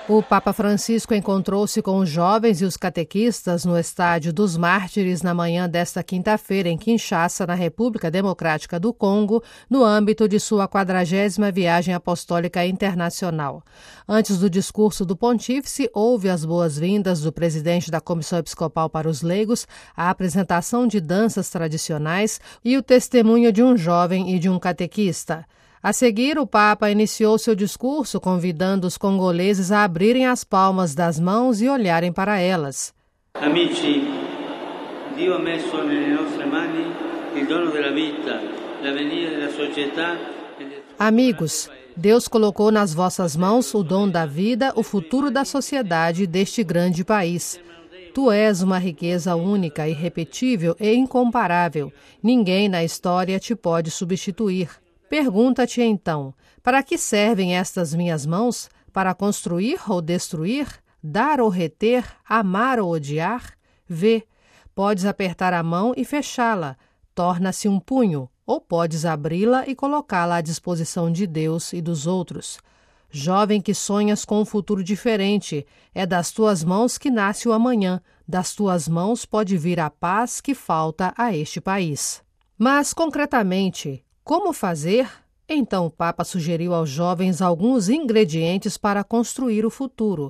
O Papa Francisco encontrou-se com os jovens e os catequistas no Estádio dos Mártires na manhã desta quinta-feira em Kinshasa, na República Democrática do Congo, no âmbito de sua 40ª viagem apostólica internacional. Antes do discurso do pontífice, houve as boas-vindas do presidente da Comissão Episcopal para os Leigos, a apresentação de danças tradicionais e o testemunho de um jovem e de um catequista. A seguir, o Papa iniciou seu discurso convidando os congoleses a abrirem as palmas das mãos e olharem para elas. Amici, Dio ha messo nelle nostre mani il dono della vita, l'avvenire della società. Amigos, Deus colocou nas vossas mãos o dom da vida, o futuro da sociedade deste grande país. Tu és uma riqueza única, irrepetível e incomparável. Ninguém na história te pode substituir. Pergunta-te então, para que servem estas minhas mãos? Para construir ou destruir? Dar ou reter? Amar ou odiar? Vê, podes apertar a mão e fechá-la, torna-se um punho, ou podes abri-la e colocá-la à disposição de Deus e dos outros. Jovem que sonhas com um futuro diferente, é das tuas mãos que nasce o amanhã, das tuas mãos pode vir a paz que falta a este país. Mas, concretamente, como fazer? Então o Papa sugeriu aos jovens alguns ingredientes para construir o futuro.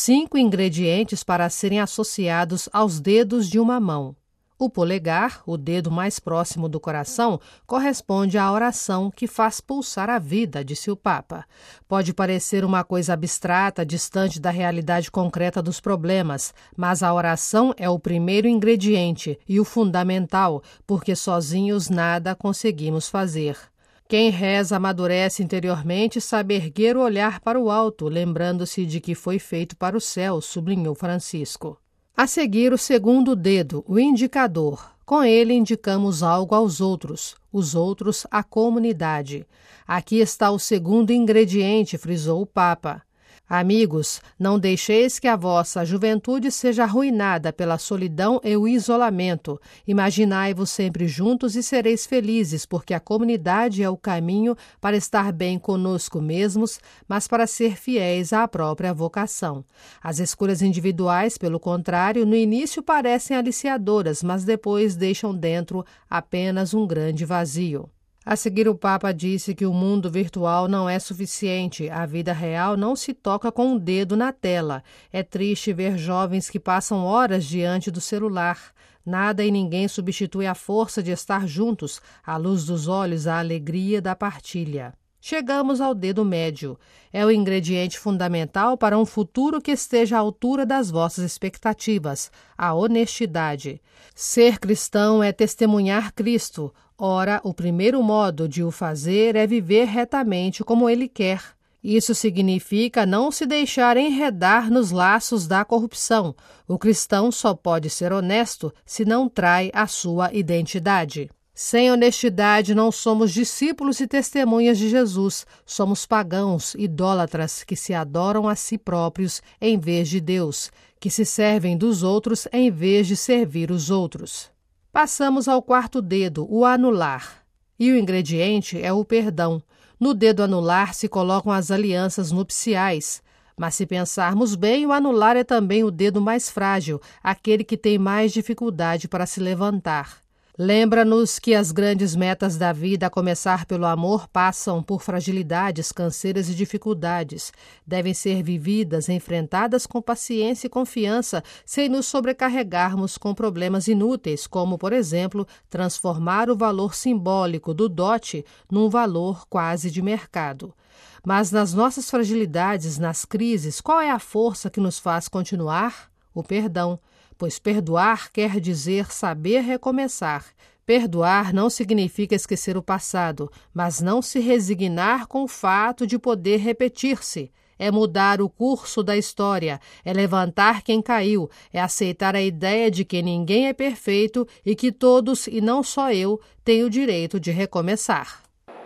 5 ingredientes para serem associados aos dedos de uma mão. O polegar, o dedo mais próximo do coração, corresponde à oração que faz pulsar a vida, disse o Papa. Pode parecer uma coisa abstrata, distante da realidade concreta dos problemas, mas a oração é o primeiro ingrediente e o fundamental, porque sozinhos nada conseguimos fazer. Quem reza amadurece interiormente e sabe erguer o olhar para o alto, lembrando-se de que foi feito para o céu, sublinhou Francisco. A seguir, o segundo dedo, o indicador. Com ele indicamos algo aos outros, os outros à comunidade. Aqui está o segundo ingrediente, frisou o Papa. Amigos, não deixeis que a vossa juventude seja arruinada pela solidão e o isolamento. Imaginai-vos sempre juntos e sereis felizes, porque a comunidade é o caminho para estar bem conosco mesmos, mas para ser fiéis à própria vocação. As escolhas individuais, pelo contrário, no início parecem aliciadoras, mas depois deixam dentro apenas um grande vazio. A seguir, o Papa disse que o mundo virtual não é suficiente. A vida real não se toca com um dedo na tela. É triste ver jovens que passam horas diante do celular. Nada e ninguém substitui a força de estar juntos, a luz dos olhos, a alegria da partilha. Chegamos ao dedo médio. É o ingrediente fundamental para um futuro que esteja à altura das vossas expectativas, a honestidade. Ser cristão é testemunhar Cristo. Ora, o primeiro modo de o fazer é viver retamente como Ele quer. Isso significa não se deixar enredar nos laços da corrupção. O cristão só pode ser honesto se não trai a sua identidade. Sem honestidade não somos discípulos e testemunhas de Jesus. Somos pagãos, idólatras, que se adoram a si próprios em vez de Deus, que se servem dos outros em vez de servir os outros. Passamos ao quarto dedo, o anular. E o ingrediente é o perdão. No dedo anular se colocam as alianças nupciais. Mas se pensarmos bem, o anular é também o dedo mais frágil, aquele que tem mais dificuldade para se levantar. Lembra-nos que as grandes metas da vida, a começar pelo amor, passam por fragilidades, canseiras e dificuldades. Devem ser vividas, enfrentadas com paciência e confiança, sem nos sobrecarregarmos com problemas inúteis, como, por exemplo, transformar o valor simbólico do dote num valor quase de mercado. Mas nas nossas fragilidades, nas crises, qual é a força que nos faz continuar? O perdão. Pois perdoar quer dizer saber recomeçar. Perdoar não significa esquecer o passado, mas não se resignar com o fato de poder repetir-se. É mudar o curso da história, é levantar quem caiu, é aceitar a ideia de que ninguém é perfeito e que todos, e não só eu, têm o direito de recomeçar.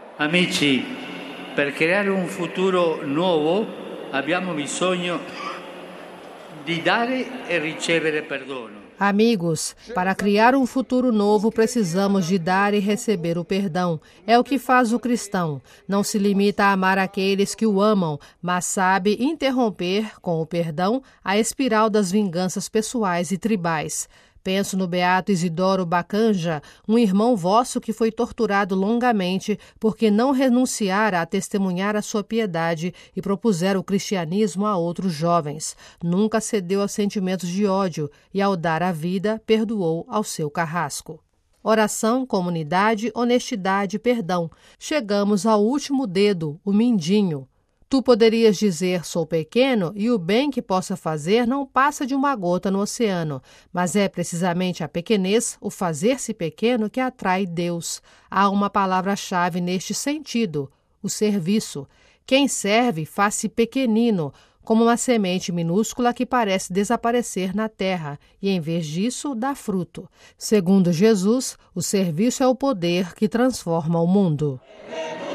Amici, per creare un futuro nuovo abbiamo bisogno di dare e ricevere perdono. Amigos, para criar um futuro novo, precisamos de dar e receber o perdão. É o que faz o cristão. Não se limita a amar aqueles que o amam, mas sabe interromper, com o perdão, a espiral das vinganças pessoais e tribais. Penso no beato Isidoro Bacanja, um irmão vosso que foi torturado longamente porque não renunciara a testemunhar a sua piedade e propusera o cristianismo a outros jovens. Nunca cedeu aos sentimentos de ódio e, ao dar a vida, perdoou ao seu carrasco. Oração, comunidade, honestidade, perdão. Chegamos ao último dedo, o mindinho. Tu poderias dizer, sou pequeno, e o bem que possa fazer não passa de uma gota no oceano, mas é precisamente a pequenez, o fazer-se pequeno, que atrai Deus. Há uma palavra-chave neste sentido, o serviço. Quem serve faz-se pequenino, como uma semente minúscula que parece desaparecer na terra, e em vez disso dá fruto. Segundo Jesus, o serviço é o poder que transforma o mundo.